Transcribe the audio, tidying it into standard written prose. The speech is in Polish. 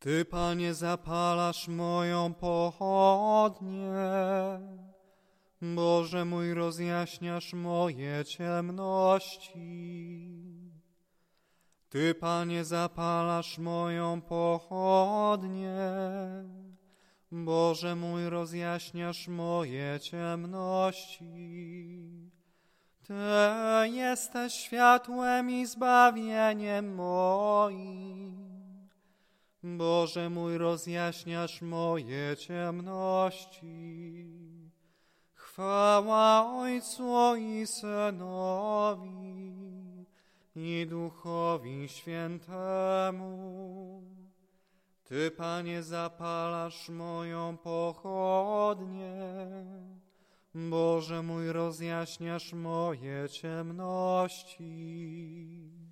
Ty, Panie, zapalasz moją pochodnię. Boże mój, rozjaśniasz moje ciemności. Ty, Panie, zapalasz moją pochodnię. Boże mój, rozjaśniasz moje ciemności. Ty jesteś światłem i zbawieniem moim. Boże mój, rozjaśniasz moje ciemności. Chwała Ojcu i Synowi i Duchowi Świętemu. Ty, Panie, zapalasz moją pochodnię. Boże mój, rozjaśniasz moje ciemności.